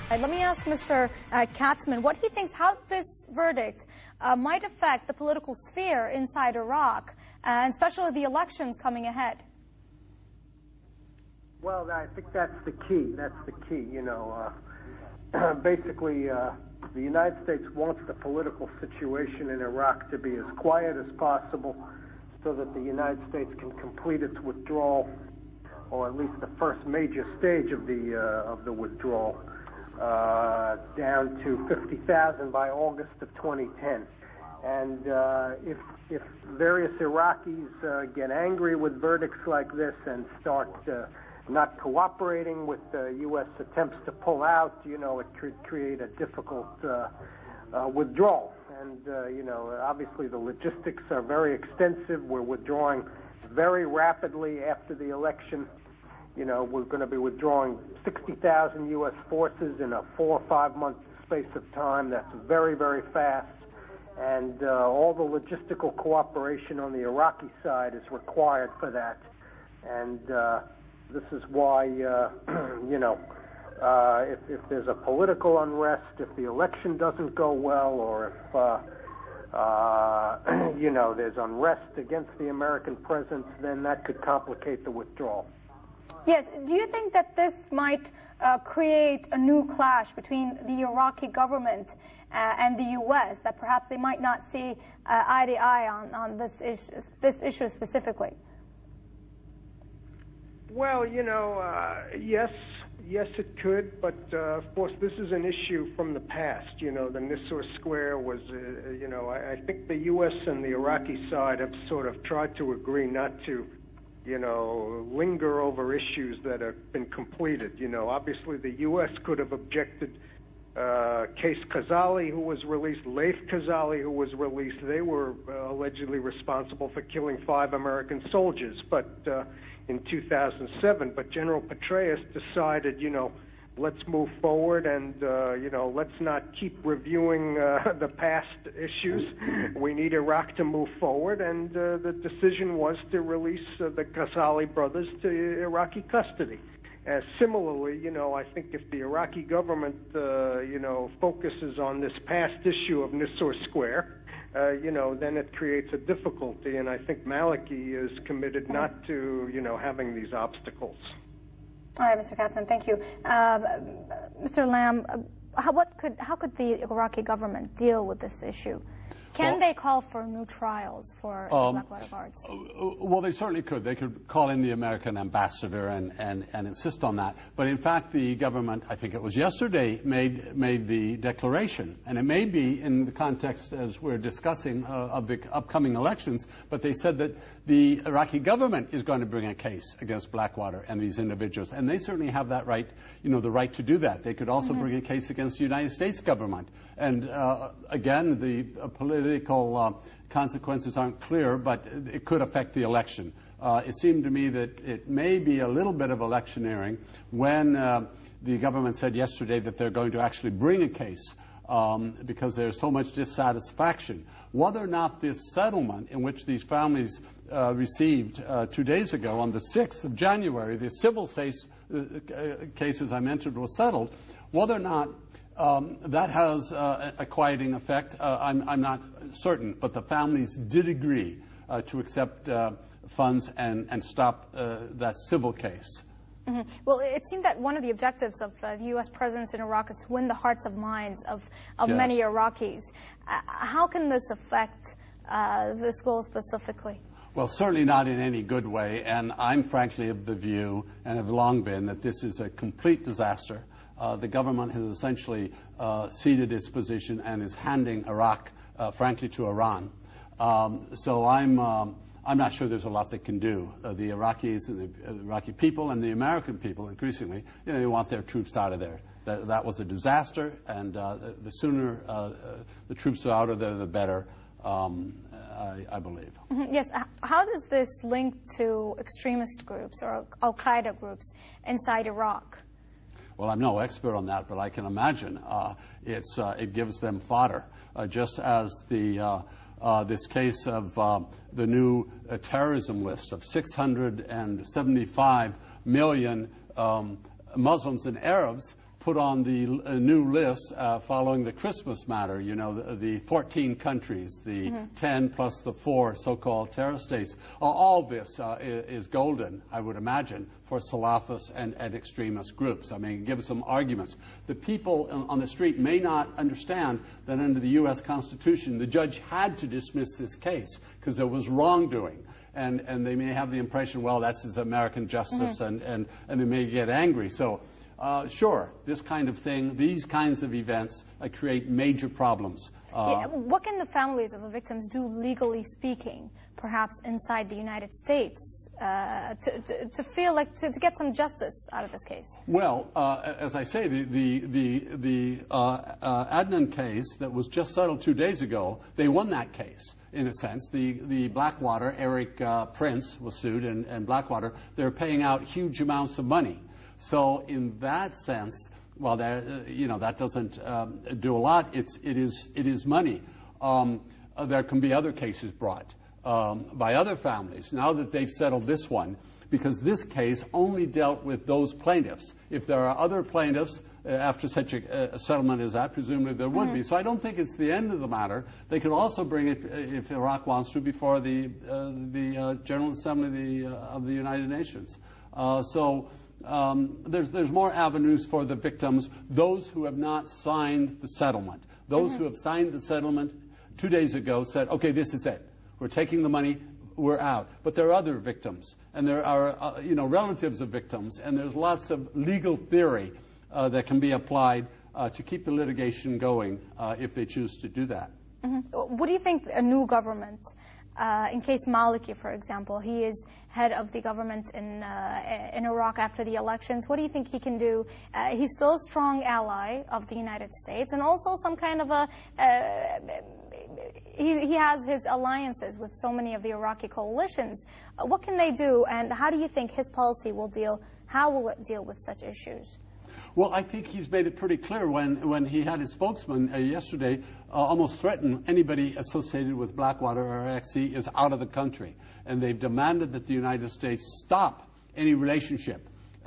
Let me ask Mr. Katzman what he thinks how this verdict might affect the political sphere inside Iraq, and especially the elections coming ahead. Well, I think that's the key. That's the key. You know, basically, the United States wants the political situation in Iraq to be as quiet as possible so that the United States can complete its withdrawal, or at least the first major stage of the withdrawal, down to 50,000 by August of 2010. And if various Iraqis get angry with verdicts like this and start not cooperating with U.S. attempts to pull out, you know, it could create a difficult withdrawal. And, you know, obviously the logistics are very extensive. We're withdrawing very rapidly after the election. You know, we're going to be withdrawing 60,000 U.S. forces in a 4 or 5 month space of time. That's very, very fast. And all the logistical cooperation on the Iraqi side is required for that. And this is why, you know, if there's a political unrest, if the election doesn't go well, or if, you know, there's unrest against the American presence, then that could complicate the withdrawal. Yes. Do you think that this might create a new clash between the Iraqi government and the U.S., that perhaps they might not see eye to eye on this issue specifically? Well, you know, yes, it could, but of course this is an issue from the past. You know, the Nisour Square was, you know, I think the U.S. and the Iraqi side have sort of tried to agree not to, you know, linger over issues that have been completed. You know, obviously the U.S. could have objected. Case Khazali, who was released, Leif Khazali, who was released, they were allegedly responsible for killing 5 American soldiers, but in 2007. But General Petraeus decided, you know, let's move forward and, you know, let's not keep reviewing the past issues. We need Iraq to move forward, and the decision was to release the Khazali brothers to Iraqi custody. Similarly, you know, I think if the Iraqi government, you know, focuses on this past issue of Nisour Square, you know, then it creates a difficulty, and I think Maliki is committed not to, you know, having these obstacles. All right, Mr. Katzman, thank you. Mr. Lamb, how could the Iraqi government deal with this issue? Can they call for new trials for Blackwater guards? Well, they certainly could. They could call in the American ambassador and insist on that. But in fact, the government, I think it was yesterday, made the declaration, and it may be in the context, as we're discussing, of the upcoming elections, but they said that the Iraqi government is going to bring a case against Blackwater and these individuals, and they certainly have that right, you know, the right to do that. They could also bring a case against the United States government. And again, the political consequences aren't clear, but it could affect the election. It seemed to me that it may be a little bit of electioneering when the government said yesterday that they're going to actually bring a case because there's so much dissatisfaction. Whether or not this settlement in which these families received 2 days ago on the 6th of January, the civil cases I mentioned was settled, whether or not that has a quieting effect, I'm not certain, but the families did agree to accept funds and stop that civil case. Well, it seemed that one of the objectives of the U.S. presence in Iraq is to win the hearts and minds of many Iraqis. How can this affect this goal specifically? Well, certainly not in any good way, and I'm frankly of the view, and have long been, that this is a complete disaster. The government has essentially ceded its position and is handing Iraq, frankly, to Iran. So I'm not sure there's a lot they can do. The Iraqis, and the Iraqi people, and the American people, increasingly, you know, they want their troops out of there. That was a disaster, and the sooner the troops are out of there, the better. I believe. Yes. How does this link to extremist groups or al-Qaeda groups inside Iraq? Well, I'm no expert on that, but I can imagine it gives them fodder, just as this case of the new terrorism list of 675 million Muslims and Arabs put on the new list following the Christmas matter, you know, the 14 countries, the 10 plus the 4 so-called terror states. All this is golden, I would imagine, for Salafist and extremist groups. I mean, give some arguments. The people on the street may not understand that under the U.S. Constitution, the judge had to dismiss this case because there was wrongdoing. And they may have the impression, well, that's his American justice, and they may get angry. So, sure, this kind of thing, these kinds of events create major problems. What can the families of the victims do, legally speaking, perhaps inside the United States, to feel like, to get some justice out of this case? Well, as I say, the Adnan case that was just settled 2 days ago, they won that case. In a sense, the Blackwater, Eric Prince was sued, and Blackwater, they're paying out huge amounts of money. So in that sense, well, that doesn't do a lot. It is money. There can be other cases brought by other families now that they've settled this one, because this case only dealt with those plaintiffs. If there are other plaintiffs after such a settlement as that, presumably there would be. So I don't think it's the end of the matter. They could also bring it, if Iraq wants to, before the General Assembly of the United Nations. There's more avenues for the victims, those who have not signed the settlement. Those who have signed the settlement 2 days ago said, okay, this is it. We're taking the money, we're out. But there are other victims, and there are relatives of victims, and there's lots of legal theory that can be applied to keep the litigation going if they choose to do that. What do you think a new government, in case Maliki, for example, he is head of the government in Iraq after the elections, what do you think he can do? He's still a strong ally of the United States, and also some kind of a, he has his alliances with so many of the Iraqi coalitions. What can they do, and how do you think his policy will deal, how will it deal with such issues? Well, I think he's made it pretty clear when he had his spokesman yesterday almost threaten anybody associated with Blackwater or XC is out of the country. And they've demanded that the United States stop any relationship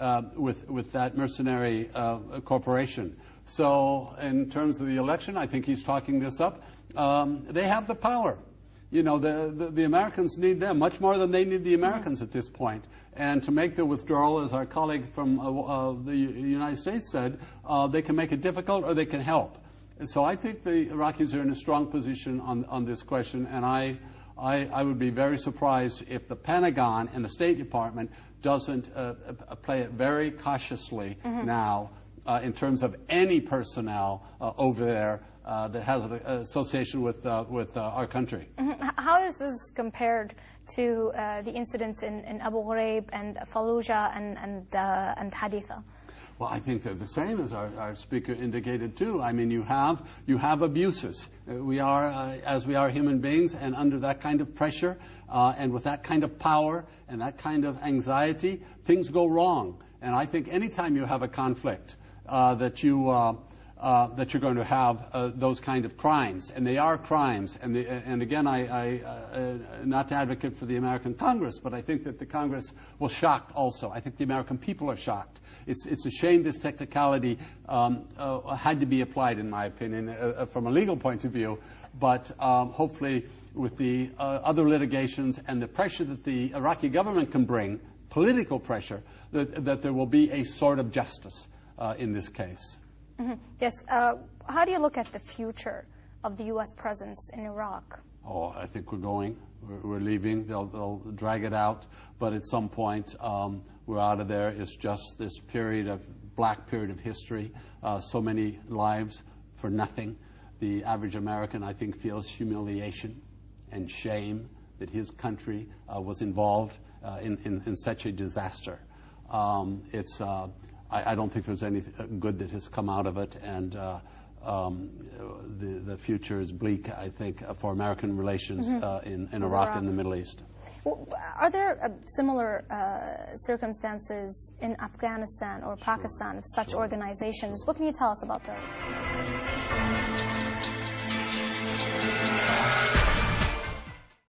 with that mercenary corporation. So in terms of the election, I think he's talking this up. They have the power. You know, the Americans need them much more than they need the Americans at this point. And to make the withdrawal, as our colleague from the United States said, they can make it difficult or they can help. And so I think the Iraqis are in a strong position on this question, and I would be very surprised if the Pentagon and the State Department doesn't play it very cautiously now in terms of any personnel over there that has an association with our country. How is this compared to the incidents in Abu Ghraib and Fallujah and Haditha? Well, I think they're the same, as our speaker indicated too. I mean, you have abuses. We are, as we are human beings, and under that kind of pressure, and with that kind of power and that kind of anxiety, things go wrong. And I think anytime you have a conflict, that you're going to have those kind of crimes, and they are crimes. And again, I not to advocate for the American Congress, but I think that the Congress was shocked also. I think the American people are shocked. It's a shame this technicality had to be applied, in my opinion, from a legal point of view. But hopefully, with the other litigations and the pressure that the Iraqi government can bring, political pressure, that there will be a sort of justice in this case. Yes. How do you look at the future of the U.S. presence in Iraq? Oh, I think we're going. We're leaving. They'll drag it out. But at some point, we're out of there. It's just this black period of history. So many lives for nothing. The average American, I think, feels humiliation and shame that his country was involved in such a disaster. I don't think there's any good that has come out of it, and the future is bleak, I think, for American relations in Iraq and the Middle East. Well, are there similar circumstances in Afghanistan or Pakistan of such organizations? What can you tell us about those?